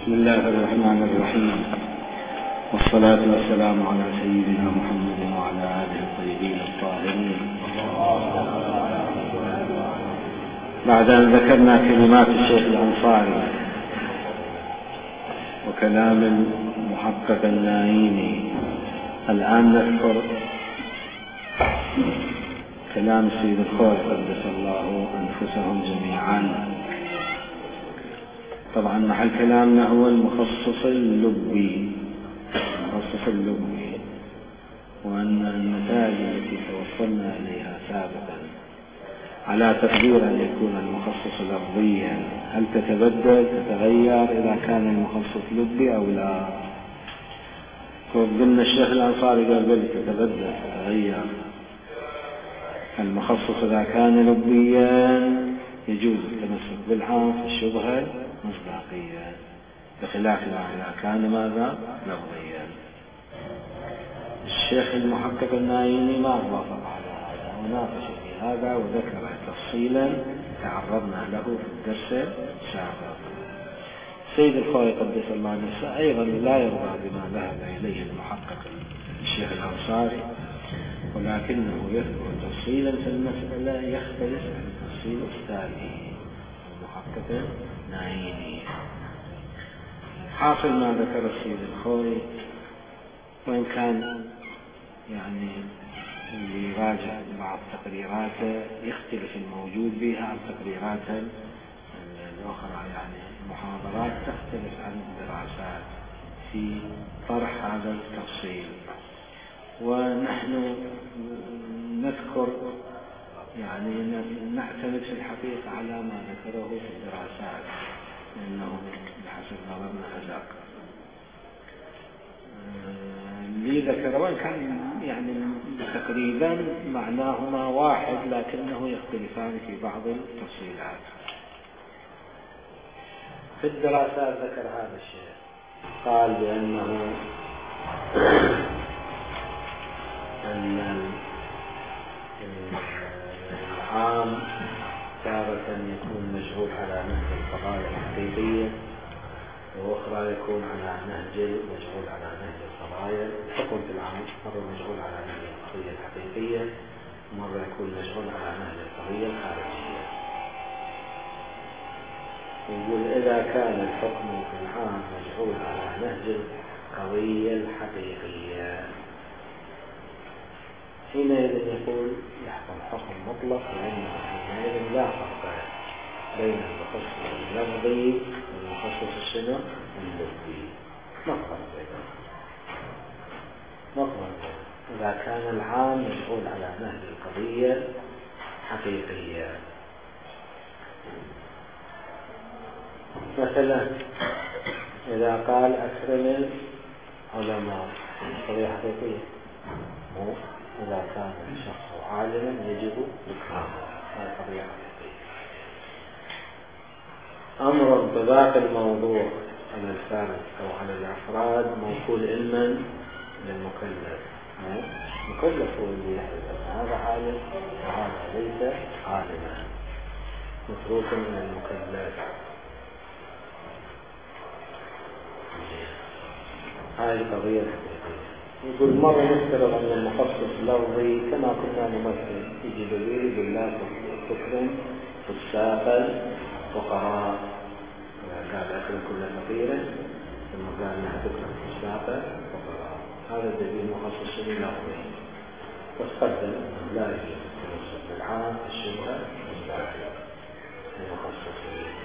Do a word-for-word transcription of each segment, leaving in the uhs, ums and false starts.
بسم الله الرحمن الرحيم، والصلاة والسلام على سيدنا محمد وعلى آله الطيبين الطاهرين. بعد أن ذكرنا كلمات الشيخ الأنصاري وكلام المحقق النايني، الآن نذكر كلام سيد الخوي قدس الله أنفسهم جميعا. طبعا محل كلامنا هو المخصص اللبي، المخصص اللبي، وأن النتائج التي توصلنا إليها سابقا على تقدير أن يكون المخصص لفظيا هل تتبدل تتغير إذا كان المخصص لبي أو لا؟ قلنا الشيخ الأنصاري قال بل تتبدل تتغير. المخصص إذا كان لبيا يجوز التمسك بالعام في الشبهة مصداقيا، بخلاف إذا كان ماذا لفظيا. الشيخ المحقق النايني ما وافق على هذا وناقش في هذا وذكر تفصيلا تعرضنا له في الدرس السابق. سيد الخوي قدس الله نفسه أيضا لا يرضى بما ذهب إليه المحقق الشيخ الأنصاري، ولكنه يذكر تفصيلا في المسألة يختلف عن تفصيل أستاذه المحقق النايني. حاصل ما ذكر السيد الخوي، وإن كان يعني اللي يراجع بعض تقريراته يختلف الموجود بها عن تقريراته الأخرى، يعني المحاضرات تختلف عن الدراسات في طرح هذا التفصيل، ونحن نذكر يعني نعتمد في الحقيقة على ما ذكره في الدراسات، لأنه بحسب نظرنا أدق. اللي ذكره وإن كان يعني تقريبا معناهما واحد لكنه يختلفان في بعض التفصيلات. في الدراسات ذكر هذا الشيء، قال بأنه أن العام تارة يكون مجهول على نهج القضايا الحقيقية، وأخرى يكون على نهج مجهول على نهج القضايا الحكم في العام، مرة مجهول على نهج القضية الحقيقية، مرة يكون مجهول على نهج القضية الخارجية. يقول إذا كان الحكم في العام مجهول على نهج القضية الحقيقية حينئذ يقول يحكم حكم مطلق، لأنه حينئذ لا فرق بين المخصص اللفظي والمخصص الشنو اللفظي، مطلق بينهم مطلق بينهم إذا كان العام مشغول على نهج القضية حقيقية. مثلا إذا قال أكرم العلماء قضية حقيقية، مو إذا كان الشخص عالما يجب إكرامه، هذه قضية حقيقية. أمر انطباق الموضوع على الفرد أو على الأفراد موكول علما للمكلف، مكلف هو اللي يحدث هذا عالم وهذا ليس عالما، متروك من المكلف. هذه قضية حقيقية. يقول مرة نفترض أن المخصص لفظي كما كنا نمثل، يجي دليل يقول لا تكرم فساقا فقراء، قال أكرم كل فقيرا ثم قال لا تكرم فساقا فقراء، هذا الدليل مخصص لفظي. واستخدم لا يجوز التمسك بالعام الشبهة مستعجل المخصص.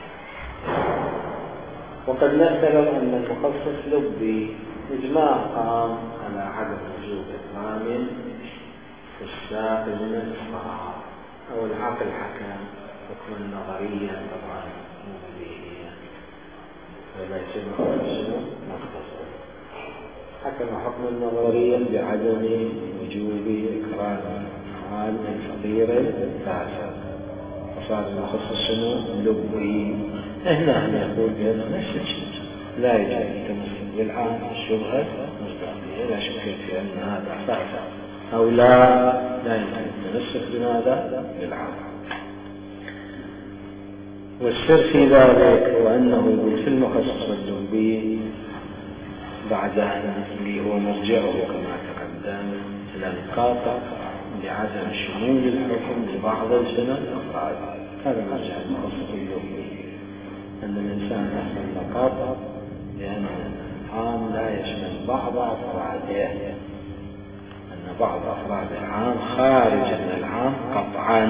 وقد نفترض أن المخصص لبي إجماع قام على عدم وجوب إكرام فساق من الفقراء، أو العقل حكم حكما نظريا طبعا مو بديهيا، ولا يسمى شنو مختصر، حكم حكما نظريا بعدم وجوب إكرام عالم فقير فاسق، فصار المخصص شنو لبي. هنا هم يقول بأنه نفس الشيء، لا يجوز التمسك بالعام الشبهة مصداقية، لا شك في أن هذا فاسق أو لا، لا يمكن التمسك بماذا بالعام. والسر في ذلك هو أنه يقول في المخصص اللبي بعد أن هو مرجعه كما تقدم إلى القاطع لعدم شمول الحكم لبعض الجنة الأفراد. هذا مرجع المخصص اللبي، أن الإنسان يحصل القاطع لأن العام لا يشمل بعض أفراده، أن بعض أفراد العام خارج من العام قطعا.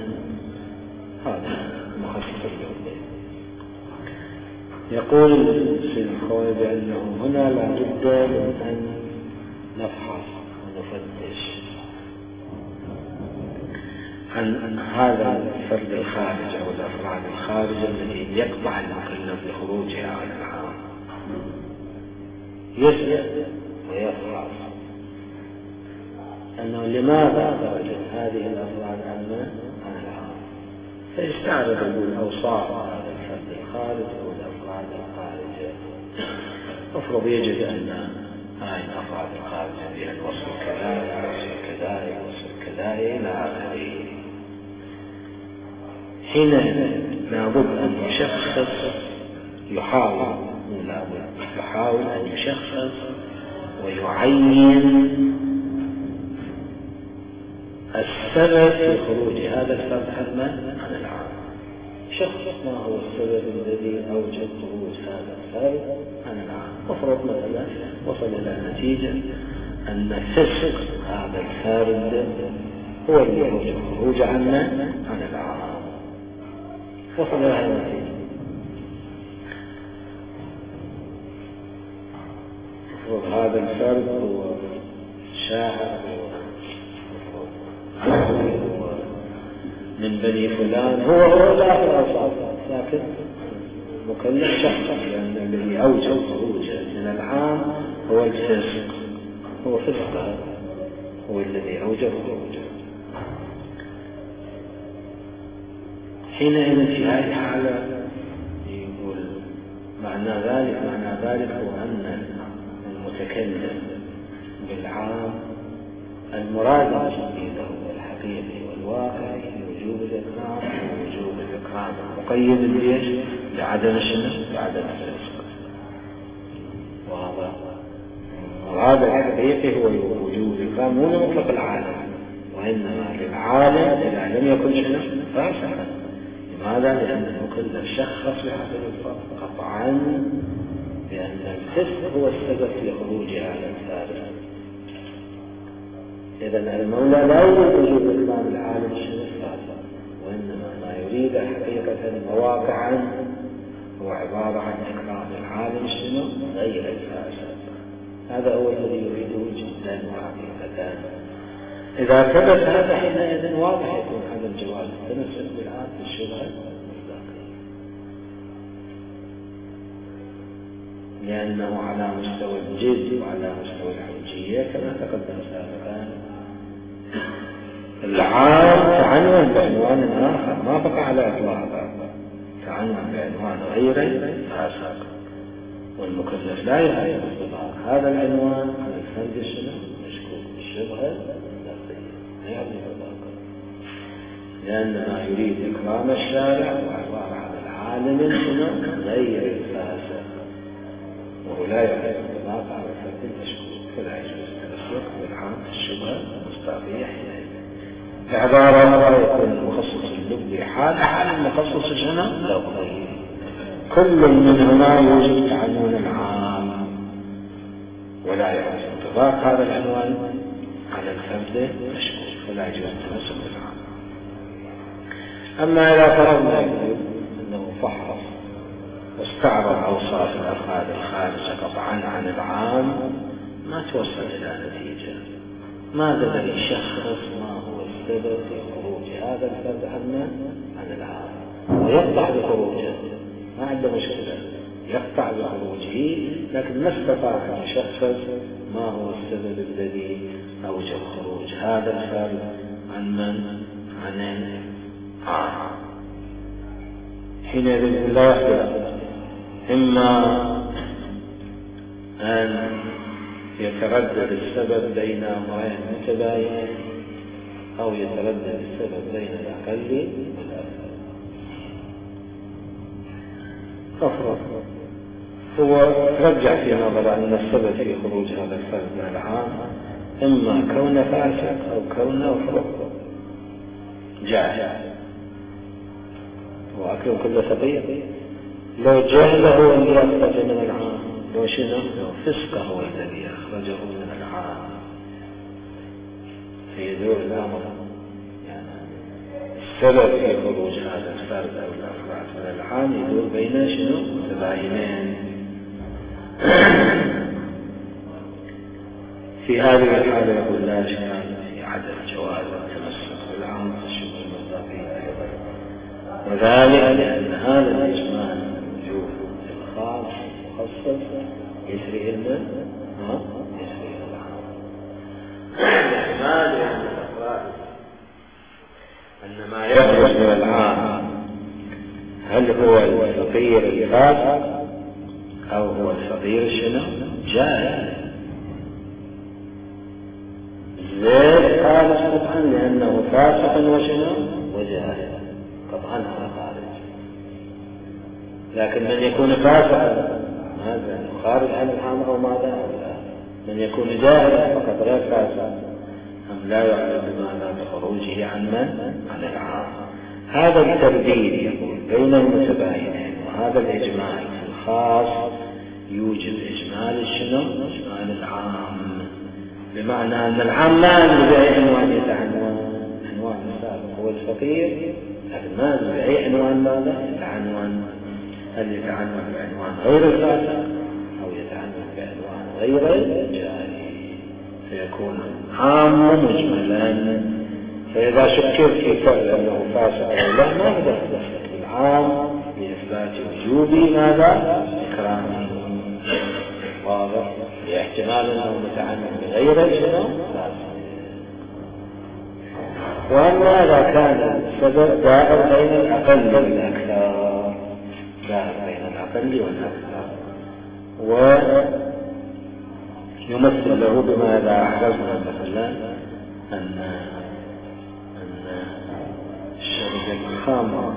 هذا المخصص اللبي. يقول السيد الخوي بأنه هنا لا بد من أن نفحص ونفتش عن هذا الفرد الخارج أو الأفراد الخارج الذي يقطع المكلف بخروجها عن العام، يسأل ويفحص أنه لماذا خرجت هذه الأفراد عن العام، فيستعرض الأوصاف هذا الفرد الخارج أو الأفراد الخارجة. أفرض يجد أن هاي الأفراد الخارجة بها الوصف الكذائي الوصف الكذائي الوصف الكذائي إلى آخره، حين لابد أن يشخص يحاول يحاول أن يشخص ويعين السبب في خروج هذا الفرد عن العام. شخص ما هو السبب الذي أوجد خروج هذا الفرد عن العام. أفرض مثلا وصل إلى نتيجة أن فسق هذا الفرد هو اللي أوجد خروج عنا عن العام. وصل إلى النتيجة. أفرض هذا الفرد هو شاعر من بني فلان، هو هو لا الأوصاف، لكن مكلف شخص، لأن الذي أوجد خروجه من العام هو الفسق، هو فسق هو الذي أوجد خروجه. حينئذ في هذه الحالة يقول معنى ذلك معنى ذلك هو أن المتكلم بالعام المراد به الحقيقي والواقعي وجوب الإكرام ووجوب الإكرام مقيد بإيش؟ بعدم الشنو؟ بعدم الفسق. وهذا المراد الحقيقي هو وجوب الإكرام مو لمطلق العالم، وإنما للعالم إذا لم يكن شنو؟ فاسقا. لماذا؟ لأن المكلف شخص بحسب الفرق قطعا بأن الفسق هو السبب في خروج هذا الفاسق. إذا المولى لا يريد وجوب إكرام العالم شنو الفاسق، وإنما ما يريد حقيقة واقعا هو عبارة عن إكرام العالم شنو غير الفاسق. هذا هو الذي يريده جدا وحقيقة. إذا ثبت هذا حينئذ واضح يكون هذا الجواز التمسك بالعام في الشبهة المصداقية، لأنه على مستوى الجد وعلى مستوى الحجية كما تقدم سابقا. العام تعنون بعنوان آخر ما بقى على إطلاقه، تعنون بعنوان غير فاسق، والمكلف لا يعرف إطلاق هذا العنوان على الفرد الشنو مشكوك بالشبهة المصداقية، لا يعرف إطلاقه، لأن ما يريد إكرام الشارع وعبارة عن العالم شنو غير الفاسق، وهو لا يعرف إطلاق على الفرد المشكوك، فلا يجوز التمسك بالعام في الشبهة المصداقية. عبارة يكون المخصص اللبي حال حال المخصص شنو لفظي، كل منهما يوجد عنوان العام ولا يعرف انطباق هذا العنوان على الفرد مشكوك، فلا يجوز التمسك بالعام. أما إذا فرضنا أنه فحص واستعرض أوصاف الأفراد الخارجة قطعا عن العام ما توصل إلى نتيجة، ماذا الذي يشخص ما هو السبب في خروج هذا الفرد عنا عن العام ويقطع بخروجه، ما عنده مشكلة يقطع بخروجه، لكن ما استطاع أن يشخص ما هو السبب الذي أوجب خروج هذا الفرد عن من؟ عن العام. حينئذ لا يحدث إما أن يتردد السبب بين أمرين متباينين أو يتردد السبب بين الأقل والأكثر. أفرض هو رجع في نظر أن السبب في خروج هذا الفرد من العام إما كون فاسق أو كون أفرض جاهل، وأكل كل سبيل لو جهله أن يخرج من العام، لو شنو لو فسقه هو الذي أخرجه من العام، فيدور الأمر يعني السبب في خروج هذا الفرد أو الأفراد من العام يدور بين شنو متباينين. في هذه الحالة يقول لا إشكال في عدم جواز التمسك بالعام في الشبه المصداقية أيضا، وذلك لأن هذا الإجمال موجود في الخاص المخصص يسري المن ها يسري العام. الإجمال يعني الأفراد أن ما يخرج من العام هل هو الفقير الفاسق أو هو الفقير شنو جاهل. ليش قال طبعا لأنه فاسق وشنو وجاهل، طبعا هذا خارج. لكن من يكون فاسقا ماذا خارج عن العام أو ماذا؟ من يكون جاهلا فقط غير فاسق أم لا يعلم بماذا بخروجه عن من؟ عن العام. هذا الترديد يقول بين المتباينين، وهذا الإجمال في الخاص يوجد إجمال شنو؟ إجمال العام، بمعنى أن العام ما عنده بأي عنوان يتعنوان عنوان السابق هو الفقير، لكن ما عنده بأي عنوان ماذا يتعنوان، هل يتعنوان بعنوان غير الفاسق أو يتعنوان بعنوان غير الجاري، فيكون عام مجملا. فإذا شكرت في فعل أنه فاسق أو لا ما يقدر تدخل العام لإثبات وجوب ماذا إكرامه، واضح، لاحتمال أنه متعمد بغير شنو فاسق. وأما إذا كان السبب دائر بين الأقل والأكثر، دائر بين الأقل والأكثر، ويمثل له بما إذا أحرزنا مثلا أن الشرب الخمر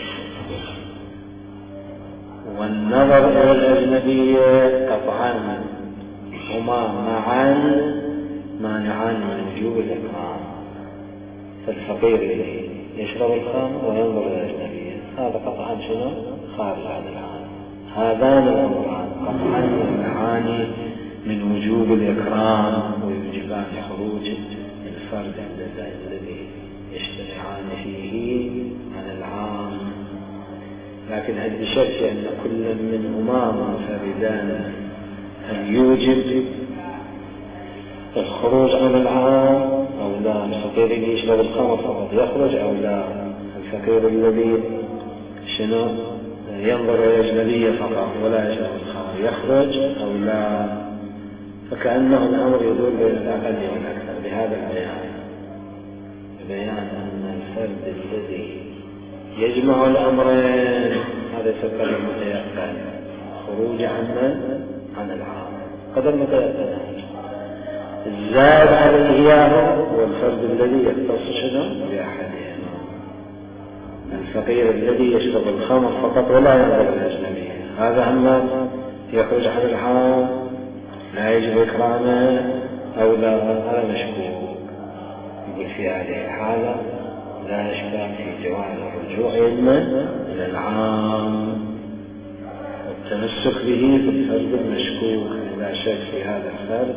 والنظر إلى الأجنبية قطعا هما معا مانعان من وجوب الإكرام. فالفقير الذي يشرب الخمر وينظر إلى الأجنبية هذا قطعا شنو خارج عن العام. هذان الأمران قطعا يمنعان من وجوب الإكرام ويوجبان خروج الفرد الذي يجتمعان فيه عن العام، لكن هل بشرط أن كل منهما منفردان أن يوجب الخروج عن العام أو لا؟ الفقير الذي يشرب الخمر فقط يخرج أو لا؟ الفقير الذي شنو ينظر إلى الأجنبية فقط ولا يشرب الخمر يخرج أو لا؟ فكأنه الأمر يدور بين الأقل والأكثر بهذا البيان، بيان أن الفرد الذي يجمع الأمرين هذا يسمى المتيقن خروج عن من؟ عن العام. قدر متيقن الزاد عليه إياه هو الفرد الذي يختص شنو بأحدهما، الفقير الذي يشرب الخمر فقط ولا ينظر إلى الأجنبية هذا أما يخرج عن العام لا يجب إكرامه أو لا؟ هذا مشكوك. يقول في هذه الحالة لا إشكال في جواز الرجوع إلى العام والتمسك به في الفرد المشكوك. لا شك في هذا الفرد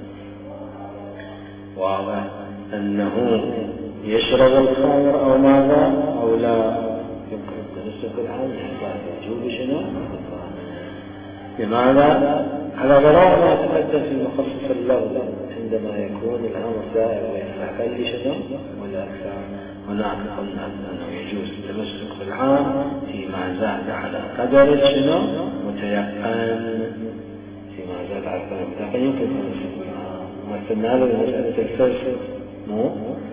واضح أنه يشرب الخمر أو ماذا أو لا، يمكن التمسك بالعام لإثبات وجوب شنو بماذا على غرار ما تقدم في مخصص اللغة عندما يكون الأمر دائر بين الأقل شنو والأكثر. هناك قلنا أنه يجوز التمسك بالعام فيما زاد على قدر شنو متيقن، فيما زاد على قدر متيقن يمكن التمسك بالعام. مثلنا هذا بمسألة الفلسفة مو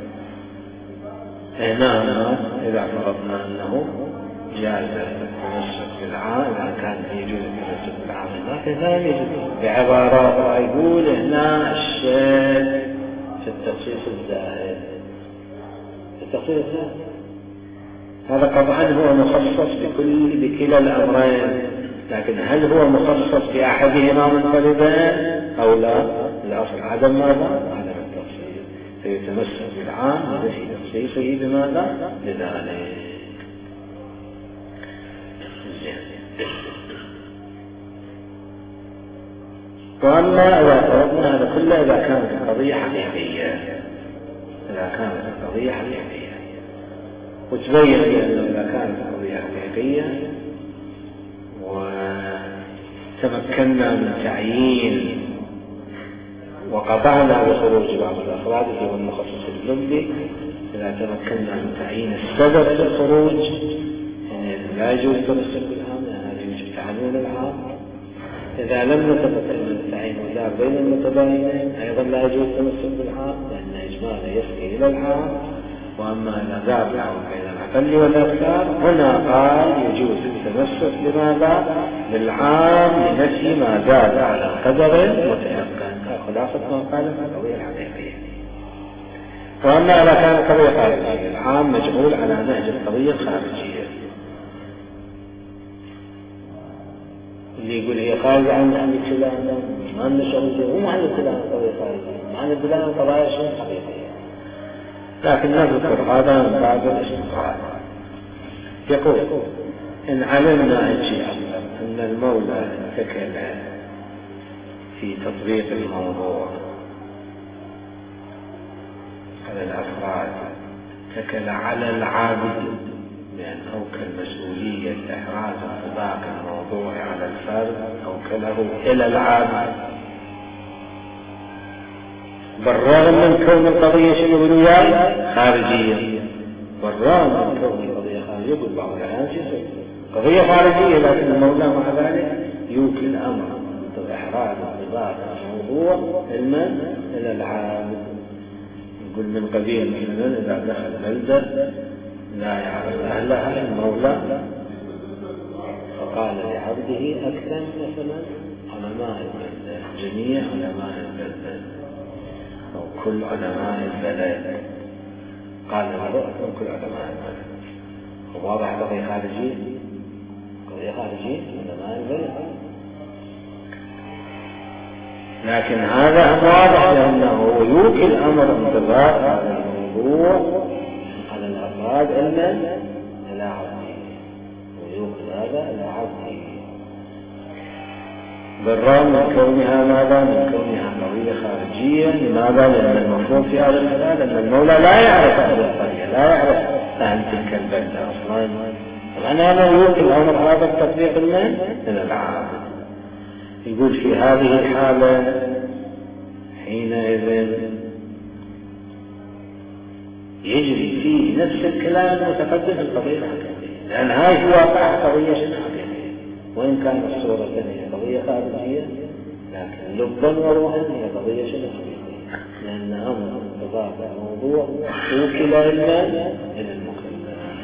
هنا إذا فرضنا أنه جاز التمسك بالعام إذا كان يجوز التمسك بالعام لكن لا يجوز بعبارات يقول هنا الشيء في التخصيص الزائد. التخصيص الزائد هذا طبعا هو مخصص بكل بكلا الأمرين لكن هل هو مخصص بأحدهما منفردا أو لا؟ الأصل عدم ماذا؟ عدم التخصيص، فيتمسك بالعام بنفي تخصيصه بماذا؟ لذلك. وأما إذا فرضنا هذا كله إذا كانت القضية حقيقية، إذا كانت القضية حقيقية، وتبين أنه إذا كانت القضية حقيقية وتمكنا من تعيين وقطعنا بخروج بعض الأفراد اللي هو المخصص اللبي، إذا تمكنا من تعيين السبب في الخروج يعني لا يجوز التمسك بالعام، يعني يجب تعميم العام. إذا لم نتمكن من تعيين وزار بين المتباينين أيضا لا يجوز التمسك بالعام، لأن إجمالا يفضي إلى العام. وأما إذا زار العام بين الأقل والأكثر هنا قال يجوز التمسك بماذا؟ بالعام لنفي ما زاد على قدر متيقن، خلاصة ما قال في القضية الحقيقية. وأما إذا كان القضية خارجية العام مجعول على نهج القضية الخارجية، اللي يقول هي خارجة عن عن الكلام ما عندنا شغل هو ما عندنا الكلام قضية خارجية، ما عندنا الكلام قضايا شيء حقيقية، لكن نذكر هذا من بعد الاستقرار. يقول إن علمنا أن المولى اتكل في تطبيق الموضوع على الأفراد، اتكل على العابد بأن أوكل مسؤولية إحراز انطباق الموضوع على الفرد أوكله إلى العابد، بالرغم من كون القضية شنو وياي خارجية، بالرغم من كون القضية خارجية. يقول بعض الأحيان قضية خارجية لكن المولى مع ذلك يوكل الأمر إحراز انطباق الموضوع المن إلى العابد. يقول من قبيل مثلا إذا دخل بلدة لا يعرف أهلها المولى فقال لعبده أكثر مثلا علماء البلدة، جميع علماء البلدة أو كل علماء البلد، قال له أكثر كل علماء البلد. واضح قضية خارجية، قضية خارجية علماء البلد، لكن هذا واضح لأنه يوكل أمر انتظار هذا الموضوع على الأفراد علما إلى عبده، ويوكل هذا إلى عبده بالرغم من كونها ماذا؟ من كونها قضية خارجية. لماذا؟ لأن المفروض في هذا الحال أن المولى لا يعرف أهل القرية، لا يعرف أهل تلك البلدة أصلا، طبعا هذا يوكل أمر هذا التطبيق المن إلى العابد. يقول في هذه الحالة حينئذ يجري فيه نفس الكلام المتقدم في القضية الحقيقية، لأن هاي في واقع قضية حقيقية، وإن كانت الصورة هي قضية خارجية لكن لبا وروحا هي قضية حقيقية، لأن أمر انتظار الموضوع يوكل إلى المكلف،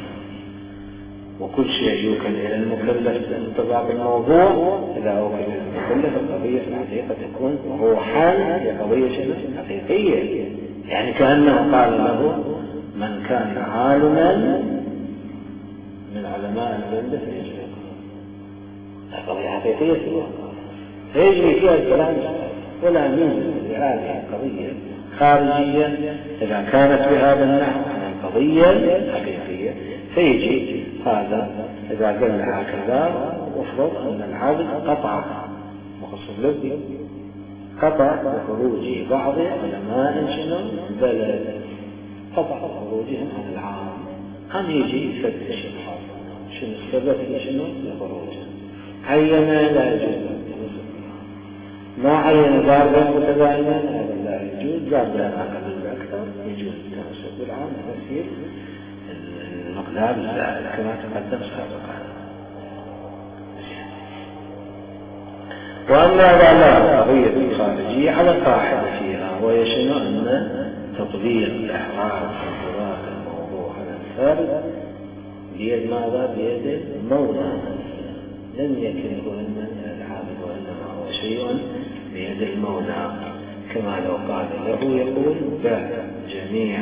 وكل شيء يوكل إلى المكلف بانطباق الموضوع إذا أوكل إلى المكلف القضية في الحقيقة تكون روحا هي قضية حقيقية، يعني كأنه قال له من كان عالما من علماء البلدة فيجري قضية حقيقية في الواقع فيجري فيها الكلام ولا يوجد لهذه القضية خارجية إذا كانت بهذا النحو عن القضية الحقيقية، فيجي هذا إذا قلنا هكذا وفرض أن العابد قطع مخصص لبي قطع بخروج بعض علماء شنو بلد، قطع خروجهم عن العام، هم يجي يفتش شنو السبب شنو لخروجهم، عين لا يجوز، ما عين دار بين متباينين هذا لا يجوز، دار بين أقل أكثر يجوز التمسك بالعام يصير المقدار الزائد كما تقدم سابقا. وأما إذا القضية الخارجية على قاعدة فيها وهي شنو أن تطبيق الإحراز انطباق الموضوع على الفرد بيد ماذا؟ بيد المولى، لم يكن هو العابد وإنما هو شيء بيد المولى، كما لو قال له يقول بع جميع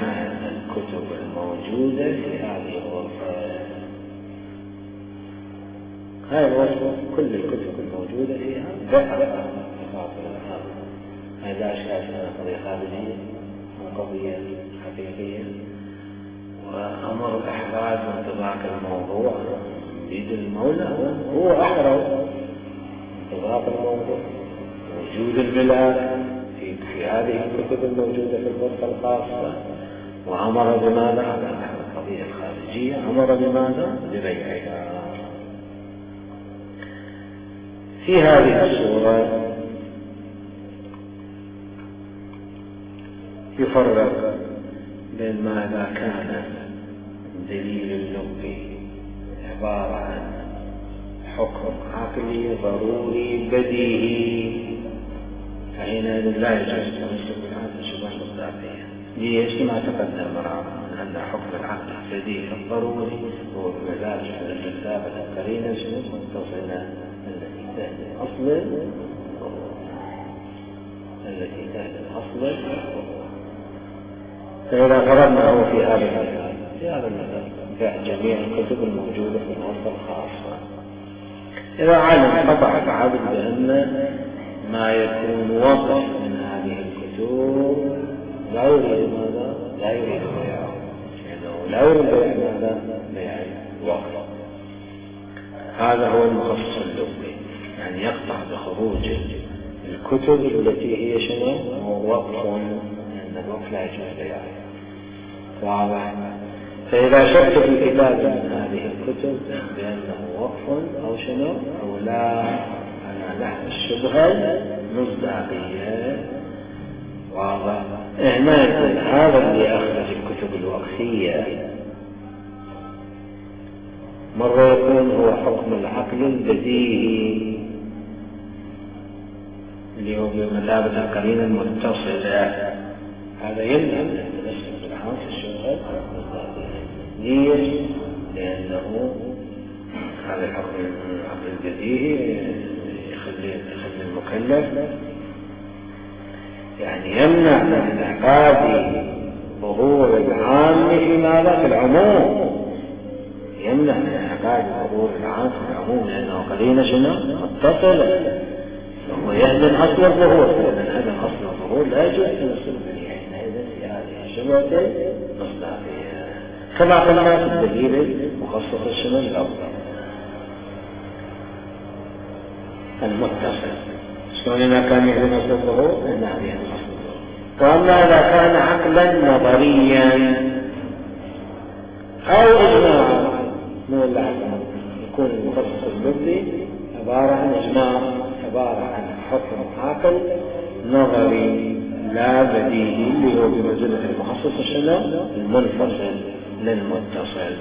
الكتب الموجودة في هذه الغرفة، هاي الوصفة كل الكتب الموجودة فيها ذكر تفاصيل هذا. هاي لا أشكال أنها قضية خارجية وقضية حقيقية، وأمر إحراز من طباق الموضوع بيد المولى هو أحرز من طباق الموضوع. وجود الملاك في, في هذه الكتب الموجودة في الغرفة الخاصة، وأمر بماذا؟ على القضية الخارجية أمر بماذا؟ ببيعها. في هذه الصورة يفرق بين ما إذا كان دليل اللغوي عبارة عن حكم عقلي ضروري بديهي، فحينئذ لا يجوز التمسك بهذا الشبه المصداقية. ليش؟ ما تقدم مرارا أن حكم العقل بديهي ضروري هو بمزاج على المثابة القرينة متصلة التي تهدم أصلا التي تهدم أصلا. فإذا فرضنا هو في هذا المثال في هذا المثال جميع الكتب الموجودة في الغرفة الخاصة، إذا علم قطع العبد بأن ما يكون وصف من هذه الكتب لا يريد ماذا؟ لا يريد بيعه، يعني لا يريد بيع ماذا؟ بيع الوقت. هذا هو المخصص اللغوي، يعني يقطع بخروج الكتب التي هي شنو؟ وقف، لأن الوقف لا يجوز بيعه. واضح؟ فإذا شك في كتاب من هذه الكتب بأنه وقف أو شنو أو لا على نحو الشبهة مصداقية، واضح؟ هنا يقول هذا اللي أخرج الكتب الوقفية مرة يكون هو حكم العقل البديهي اللي هو بمثابة القرينة المتصلة، هذا يمنع من التمسك بالعام في الشبهة المصداقية. ليش؟ لأنه هذا الحكم العقل البديهي يخلي يخلي المكلف يعني يمنع من انعقاد ظهور العام في ماذا؟ في العموم، يمنع من انعقاد ظهور العام في العموم لأنه قرينة شنو؟ متصلة، وهو يهدم أصل الظهور، فإذا هدم أصل الظهور لا يجوز التمسك به حينئذ في هذه الشبهة مصداقية، كما قلنا في الدليل مخصص الشنو الأفضل المتصل. شلون إذا كان يهدم أصل الظهور؟ نعم يهدم أصل الظهور. وأما إذا كان عقلا نظريا أو إجماعا من العقل، يكون المخصص اللغوي عبارة عن إجماع، عبارة عن حكم عقل نظري لا بديهي اللي هو بمنزلة المخصص الشنو المنفصل للمتصل.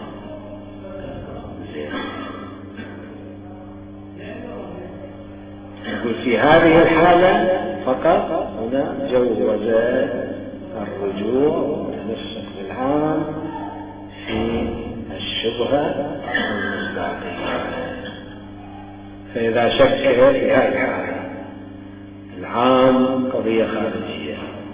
نقول في هذه الحالة فقط هنا جوز الرجوع والتمسك بالعام في الشبهة المصداقية. فإذا شك في هذه الحالة العام قضية خارجية،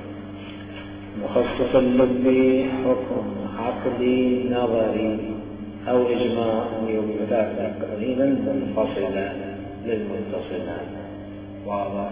مخصص اللغوي حكم عقلي نظري أو إجماع يوجد قرينا منفصلا للمتصلة، واضح؟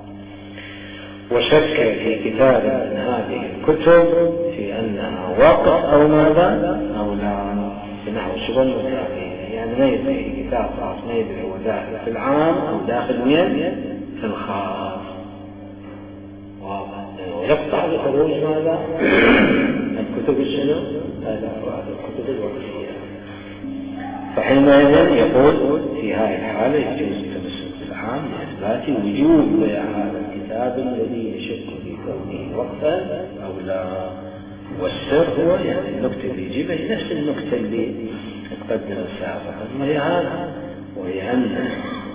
وشك في كتاب من هذه الكتب في أنها وقف أو ماذا أو لا بنحو الشبهة المصداقية، يعني ما يدري كتاب خاص ما يدري هو داخل في العام أو داخل مين في الخاص، واضح؟ ويقطع بخروج ماذا الكتب الشنو هذا الكتب الوقفية. فحينئذ يقول في هذه الحالة يجوز التمسك بالعام لإثبات وجود بيع هذا الكتاب الذي يشك في كونه وقفا أو لا. والسر هو يعني النكتة اللي يجيبها نفس النكتة اللي تقدم سابقا، وهي هذا، وهي أن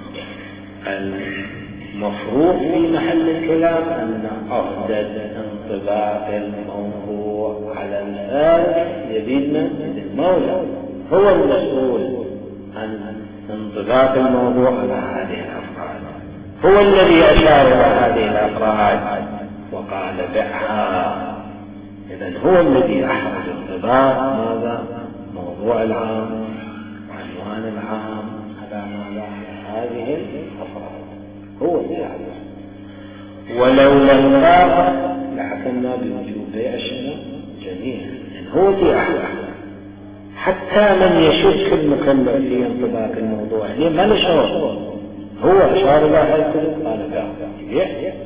المفروض في محل الكلام أن أفضل انطباق الموضوع على الآن يدينا المولى هو المسؤول عن انطباق الموضوع على هذه الأفراد، هو الذي أشار إلى هذه الأفراد وقال بعها. إذن هو الذي أحرز انطباق ماذا موضوع العام وعنوان العام على هذه الأفراد، هو اللي يعرف. ولو لم يعرف لحكمنا بوجوب بيع الشنو جميعا، لأن هو اللي يعرف. حتى من يشك المكلف في انطباق الموضوع ليه ما له شعور، هو أشار إلى هذا قال بيع،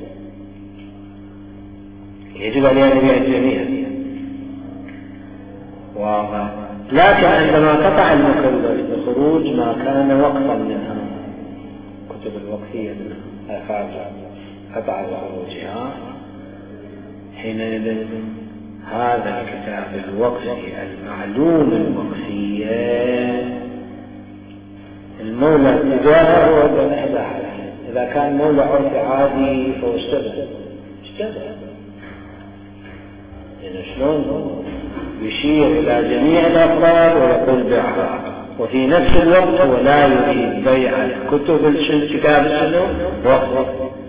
يجب عليه أن يبيع الجميع. واضح. لكن عندما قطع المكلف بخروج ما كان وقفا منها، كتب الوقفية منها خارجة قطع بخروجها، حينئذ هذا الكتاب الوقفي المعلوم الوقفية المولى تجاهه هو إحدى حالين. إذا كان مولى عرفي عادي فهو اشتبه اشتبه يعني شلون يشير إلى جميع الأفراد ويقول بيعها، وفي نفس الوقت هو لا يريد بيع الكتب الكتاب الشنو وقفي.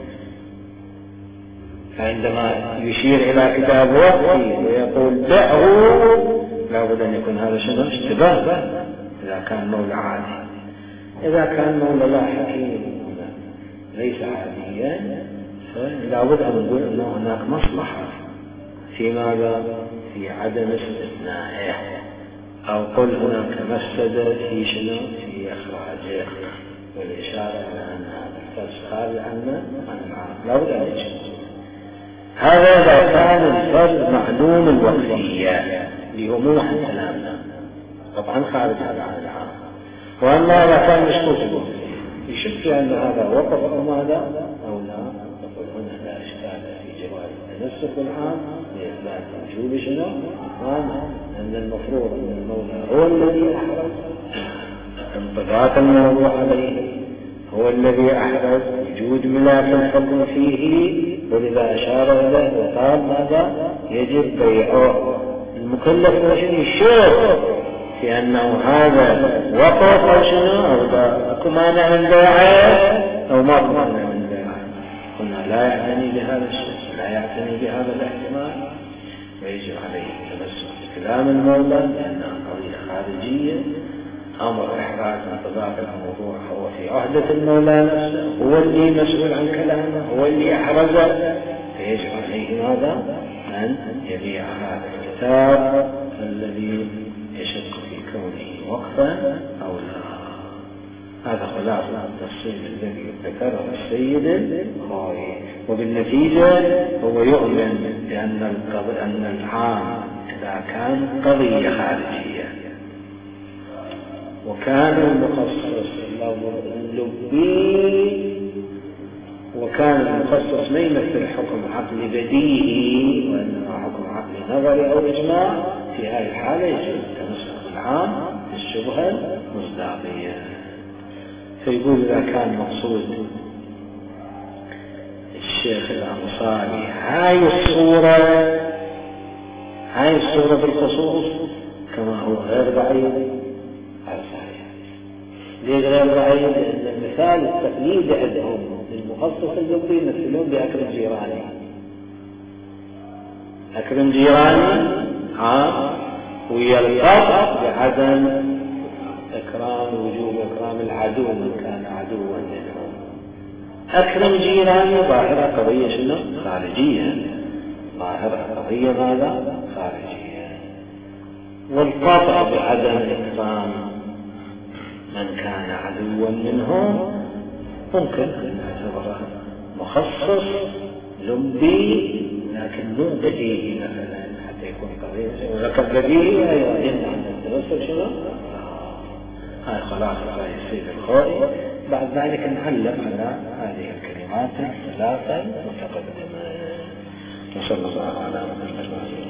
فعندما يشير إلى كتاب وقفي ويقول بيعه لابد أن يكون هذا شنو اشتباه إذا كان مولى عادي. إذا كان مولى لا حكيم ليس عاديا فلابد أن نقول أن هناك مصلحة في ماذا؟ في عدم استثنائه، أو قل هناك مفسدة في شنو؟ في إخراجه، والإشارة إلى أن هذا خارج عنا عن العام لابد أن يجب. هذا إذا كان الفرد معلوم الوقفية لوضوح كلامنا، طبعا خارج هذا عن العام. وأما إذا كان مشكوك الوقفية يشك أن هذا وقف أو ماذا أو لا، نقول هنا لا إشكال في جواز التمسك بالعام لإثبات وجوب شنو؟ أن المفروض أن المولى هو الذي أحرز انطباق الموضوع عليه، هو الذي أحرز وجود ملاك الحكم فيه، ولذا أشار إليه وقال ماذا؟ يجب بيعه. المكلف وشنو الشيخ في أنه هذا وقف أو شنو أو اكو مانع من بيعه أو ما اكو مانع من بيعه. هنا لا يعتني بهذا الشيء، لا يعتني بهذا الاحتمال، ويجب عليه التمسك بكلام المولى لأنها قضية خارجية. أمر إحراز انطباق الموضوع هو في عهدة المولى نفسه، هو اللي مسؤول عن كلامه، هو اللي أحرزه، فيجب عليه ماذا؟ أن يبيع هذا الكتاب الذي يشك في كونه وقفا أو لا. هذا خلاصة التفصيل الذي ذكره السيد الخوئي. وبالنتيجة هو يؤمن بأن أن العام إذا كان قضية خارجية وكان المخصص اللبي وكان المخصص ما يمثل حكم عقلي بديهي وإنما حكم عقلي نظري أو إجماع، في هذه الحالة يجب التمسك بالعام بالشبهة المصداقية. فيقول إذا كان مقصود الشيخ الأنصاري هاي الصورة هاي الصورة بالخصوص كما هو غير بعيد، هذا صحيح. ليه غير بعيد؟ لأن المثال التقليدي عندهم للمخصص اللبي يمثلون بأكرم جيراني. أكرم جيراني ها ويلقط بعدم إكرام وجوب إكرام العدو من كان عدوا لهم. أكرم جيراني ظاهرة قضية شنو؟ خارجية، ظاهرة قضية ماذا؟ خارجية. والقطع بعدم إكرام من كان عدوا منهم ممكن أن نعتبره مخصص لبي لكن مو بديهي مثلا حتى يكون قضية. وذكر بديهي أيضا يمنع عن التوسل شنو؟ هاي خلاصة رأي السيد الخوئي. بعد ذلك نعلم على هذه الكلمات الثلاثة المتقدمة. وصلى الله على محمد وعلى